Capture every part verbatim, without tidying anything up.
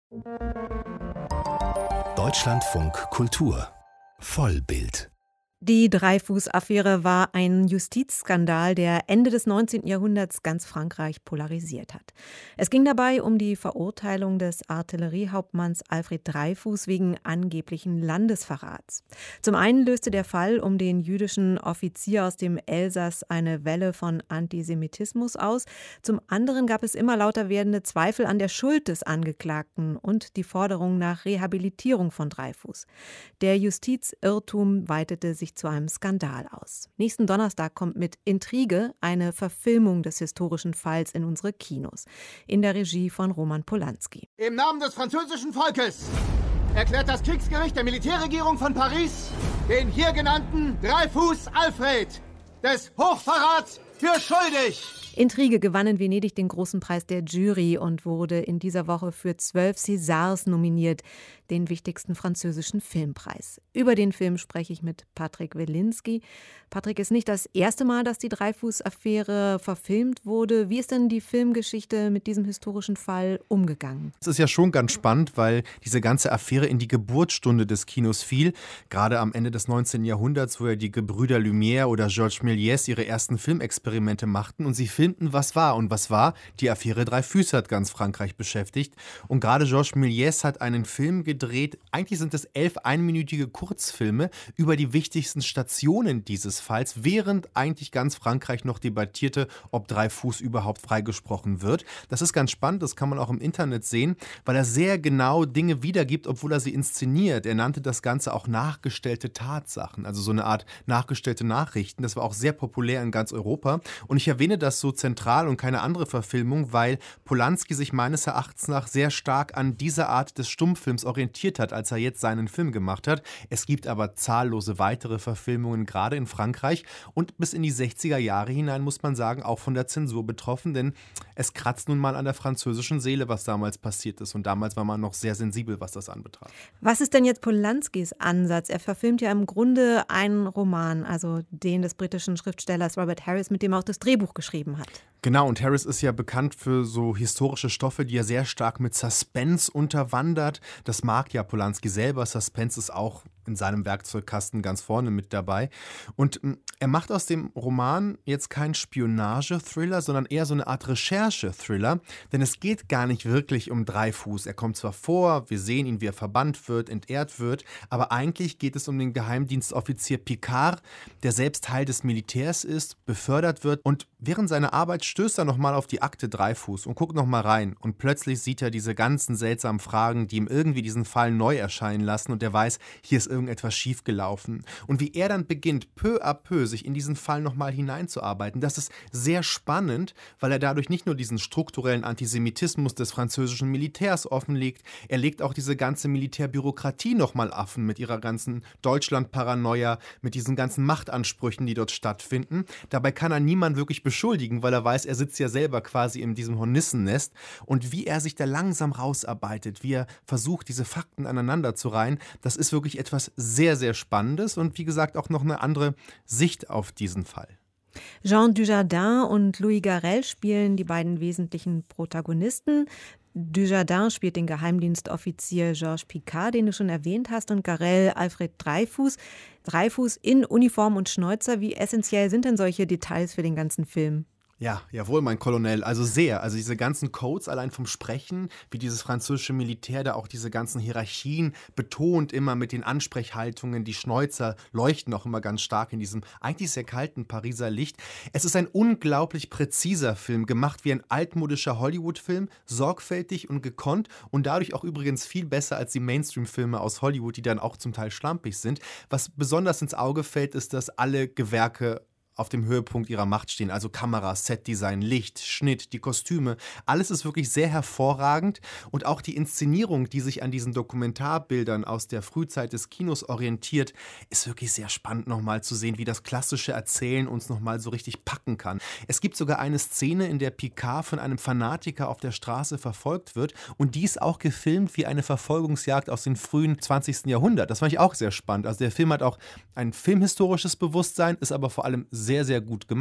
Deutschlandfunk Kultur Vollbild. Die Dreyfus-Affäre war ein Justizskandal, der Ende des neunzehnten Jahrhunderts ganz Frankreich polarisiert hat. Es ging dabei um die Verurteilung des Artilleriehauptmanns Alfred Dreyfus wegen angeblichen Landesverrats. Zum einen löste der Fall um den jüdischen Offizier aus dem Elsass eine Welle von Antisemitismus aus. Zum anderen gab es immer lauter werdende Zweifel an der Schuld des Angeklagten und die Forderung nach Rehabilitierung von Dreyfus. Der Justizirrtum weitete sich zu einem Skandal aus. Nächsten Donnerstag kommt mit Intrige eine Verfilmung des historischen Falls in unsere Kinos. In der Regie von Roman Polanski. Im Namen des französischen Volkes erklärt das Kriegsgericht der Militärregierung von Paris den hier genannten Dreyfus Alfred des Hochverrats für schuldig. Intrige gewann in Venedig den großen Preis der Jury und wurde in dieser Woche für zwölf Césars nominiert, den wichtigsten französischen Filmpreis. Über den Film spreche ich mit Patrick Wilinski. Patrick, ist nicht das erste Mal, dass die Dreyfus-Affäre verfilmt wurde. Wie ist denn die Filmgeschichte mit diesem historischen Fall umgegangen? Es ist ja schon ganz spannend, weil diese ganze Affäre in die Geburtsstunde des Kinos fiel. Gerade am Ende des neunzehnten Jahrhunderts, wo ja die Gebrüder Lumière oder Georges Méliès ihre ersten Filmexperimente machten und sie filmten, was war. Und was war? Die Affäre Dreyfus hat ganz Frankreich beschäftigt. Und gerade Georges Méliès hat einen Film gedreht. Eigentlich sind es elf einminütige Kurzfilme über die wichtigsten Stationen dieses Falls, während eigentlich ganz Frankreich noch debattierte, ob Dreyfus überhaupt freigesprochen wird. Das ist ganz spannend, das kann man auch im Internet sehen, weil er sehr genau Dinge wiedergibt, obwohl er sie inszeniert. Er nannte das Ganze auch nachgestellte Tatsachen, also so eine Art nachgestellte Nachrichten. Das war auch sehr populär in ganz Europa. Und ich erwähne das so zentral und keine andere Verfilmung, weil Polanski sich meines Erachtens nach sehr stark an dieser Art des Stummfilms orientiert hat, als er jetzt seinen Film gemacht hat. Es gibt aber zahllose weitere Verfilmungen, gerade in Frankreich und bis in die sechziger Jahre hinein, muss man sagen, auch von der Zensur betroffen, denn es kratzt nun mal an der französischen Seele, was damals passiert ist und damals war man noch sehr sensibel, was das anbetraf. Was ist denn jetzt Polanskis Ansatz? Er verfilmt ja im Grunde einen Roman, also den des britischen Schriftstellers Robert Harris, mit dem er auch das Drehbuch geschrieben hat. Genau, und Harris ist ja bekannt für so historische Stoffe, die er sehr stark mit Suspense unterwandert. Das mag ja Polanski selber. Suspense ist auch in seinem Werkzeugkasten ganz vorne mit dabei. Und mh, er macht aus dem Roman jetzt keinen Spionage-Thriller, sondern eher so eine Art Recherche-Thriller. Denn es geht gar nicht wirklich um Dreyfus. Er kommt zwar vor, wir sehen ihn, wie er verbannt wird, entehrt wird, aber eigentlich geht es um den Geheimdienstoffizier Picard, der selbst Teil des Militärs ist, befördert wird und während seiner Arbeit stößt er nochmal auf die Akte Dreyfus und guckt nochmal rein. Und plötzlich sieht er diese ganzen seltsamen Fragen, die ihm irgendwie diesen Fall neu erscheinen lassen. Und er weiß, hier ist irgendetwas schiefgelaufen. Und wie er dann beginnt, peu à peu sich in diesen Fall nochmal hineinzuarbeiten, das ist sehr spannend, weil er dadurch nicht nur diesen strukturellen Antisemitismus des französischen Militärs offenlegt, er legt auch diese ganze Militärbürokratie nochmal offen mit ihrer ganzen Deutschland-Paranoia, mit diesen ganzen Machtansprüchen, die dort stattfinden. Dabei kann er niemanden wirklich beschuldigen, weil er weiß, er sitzt ja selber quasi in diesem Hornissennest und wie er sich da langsam rausarbeitet, wie er versucht, diese Fakten aneinander zu reihen, das ist wirklich etwas sehr, sehr Spannendes und wie gesagt auch noch eine andere Sicht auf diesen Fall. Jean Dujardin und Louis Garrel spielen die beiden wesentlichen Protagonisten. Dujardin spielt den Geheimdienstoffizier Georges Picard, den du schon erwähnt hast, und Garrel Alfred Dreyfus. Dreyfus in Uniform und Schnäuzer. Wie essentiell sind denn solche Details für den ganzen Film? Ja, jawohl, mein Colonel, also sehr. Also diese ganzen Codes allein vom Sprechen, wie dieses französische Militär da auch diese ganzen Hierarchien betont immer mit den Ansprechhaltungen, die Schnäuzer leuchten auch immer ganz stark in diesem eigentlich sehr kalten Pariser Licht. Es ist ein unglaublich präziser Film, gemacht wie ein altmodischer Hollywood-Film, sorgfältig und gekonnt und dadurch auch übrigens viel besser als die Mainstream-Filme aus Hollywood, die dann auch zum Teil schlampig sind. Was besonders ins Auge fällt, ist, dass alle Gewerke auf dem Höhepunkt ihrer Macht stehen. Also Kamera, Setdesign, Licht, Schnitt, die Kostüme. Alles ist wirklich sehr hervorragend. Und auch die Inszenierung, die sich an diesen Dokumentarbildern aus der Frühzeit des Kinos orientiert, ist wirklich sehr spannend nochmal zu sehen, wie das klassische Erzählen uns nochmal so richtig packen kann. Es gibt sogar eine Szene, in der Picard von einem Fanatiker auf der Straße verfolgt wird und dies auch gefilmt wie eine Verfolgungsjagd aus dem frühen zwanzigsten Jahrhundert. Das fand ich auch sehr spannend. Also der Film hat auch ein filmhistorisches Bewusstsein, ist aber vor allem sehr, sehr gut gemacht.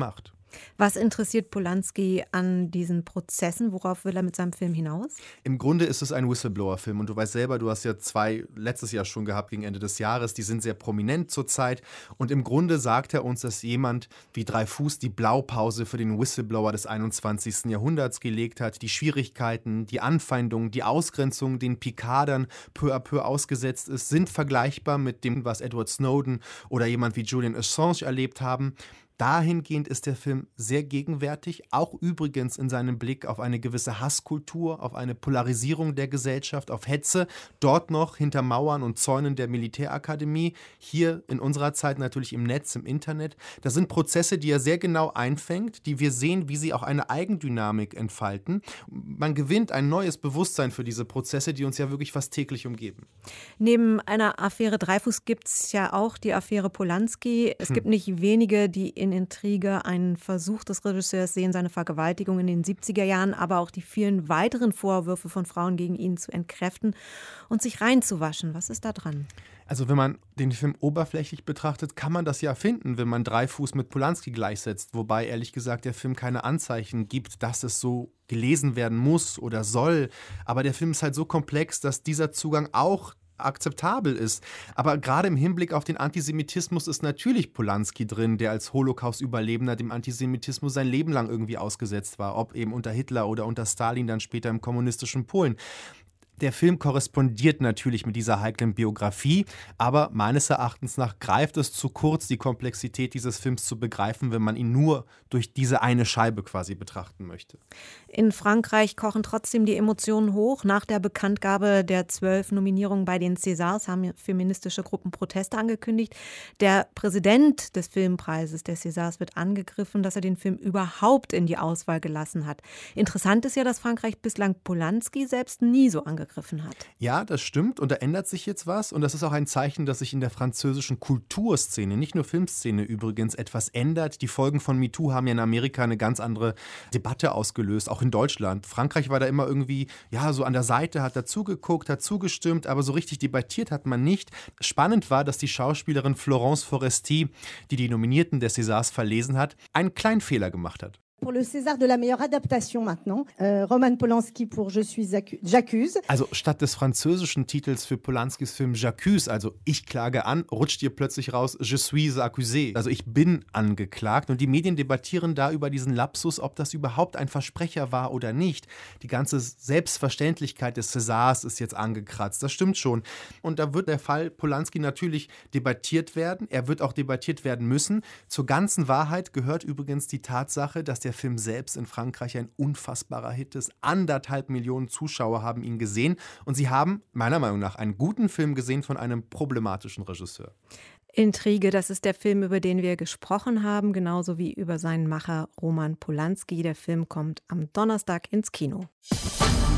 Was interessiert Polanski an diesen Prozessen? Worauf will er mit seinem Film hinaus? Im Grunde ist es ein Whistleblower-Film und du weißt selber, du hast ja zwei letztes Jahr schon gehabt gegen Ende des Jahres, die sind sehr prominent zurzeit und im Grunde sagt er uns, dass jemand wie Dreyfus die Blaupause für den Whistleblower des einundzwanzigsten Jahrhunderts gelegt hat, die Schwierigkeiten, die Anfeindungen, die Ausgrenzung, den Pikadern peu à peu ausgesetzt ist, sind vergleichbar mit dem, was Edward Snowden oder jemand wie Julian Assange erlebt haben. Dahingehend ist der Film sehr gegenwärtig, auch übrigens in seinem Blick auf eine gewisse Hasskultur, auf eine Polarisierung der Gesellschaft, auf Hetze, dort noch hinter Mauern und Zäunen der Militärakademie, hier in unserer Zeit natürlich im Netz, im Internet. Das sind Prozesse, die er sehr genau einfängt, die wir sehen, wie sie auch eine Eigendynamik entfalten. Man gewinnt ein neues Bewusstsein für diese Prozesse, die uns ja wirklich fast täglich umgeben. Neben einer Affäre Dreyfus gibt es ja auch die Affäre Polanski. Es hm. gibt nicht wenige, die in Intrige einen Versuch des Regisseurs sehen, seine Vergewaltigung in den siebziger Jahren, aber auch die vielen weiteren Vorwürfe von Frauen gegen ihn zu entkräften und sich reinzuwaschen. Was ist da dran? Also wenn man den Film oberflächlich betrachtet, kann man das ja finden, wenn man Dreyfus mit Polanski gleichsetzt. Wobei, ehrlich gesagt, der Film keine Anzeichen gibt, dass es so gelesen werden muss oder soll. Aber der Film ist halt so komplex, dass dieser Zugang auch akzeptabel ist. Aber gerade im Hinblick auf den Antisemitismus ist natürlich Polanski drin, der als Holocaust-Überlebender dem Antisemitismus sein Leben lang irgendwie ausgesetzt war, ob eben unter Hitler oder unter Stalin, dann später im kommunistischen Polen. Der Film korrespondiert natürlich mit dieser heiklen Biografie, aber meines Erachtens nach greift es zu kurz, die Komplexität dieses Films zu begreifen, wenn man ihn nur durch diese eine Scheibe quasi betrachten möchte. In Frankreich kochen trotzdem die Emotionen hoch. Nach der Bekanntgabe der zwölf Nominierungen bei den Césars haben feministische Gruppen Proteste angekündigt. Der Präsident des Filmpreises der Césars wird angegriffen, dass er den Film überhaupt in die Auswahl gelassen hat. Interessant ist ja, dass Frankreich bislang Polanski selbst nie so angegriffen hat. Ja, das stimmt und da ändert sich jetzt was und das ist auch ein Zeichen, dass sich in der französischen Kulturszene, nicht nur Filmszene übrigens, etwas ändert. Die Folgen von MeToo haben ja in Amerika eine ganz andere Debatte ausgelöst, auch in Deutschland. Frankreich war da immer irgendwie, ja, so an der Seite, hat dazugeguckt, hat zugestimmt, aber so richtig debattiert hat man nicht. Spannend war, dass die Schauspielerin Florence Foresti, die die Nominierten der Césars verlesen hat, einen kleinen Fehler gemacht hat. Pour le César de la meilleure adaptation maintenant, euh, Roman Polanski pour Je suis J'accuse. Also statt des französischen Titels für Polanskis Film J'accuse, also ich klage an, rutscht hier plötzlich raus Je suis accusé, also ich bin angeklagt. Und die Medien debattieren da über diesen Lapsus, ob das überhaupt ein Versprecher war oder nicht. Die ganze Selbstverständlichkeit des Césars ist jetzt angekratzt, das stimmt schon. Und da wird der Fall Polanski natürlich debattiert werden, er wird auch debattiert werden müssen. Zur ganzen Wahrheit gehört übrigens die Tatsache, dass der Der Film selbst in Frankreich ein unfassbarer Hit ist. Anderthalb Millionen Zuschauer haben ihn gesehen und sie haben meiner Meinung nach einen guten Film gesehen von einem problematischen Regisseur. Intrige, das ist der Film, über den wir gesprochen haben, genauso wie über seinen Macher Roman Polanski. Der Film kommt am Donnerstag ins Kino.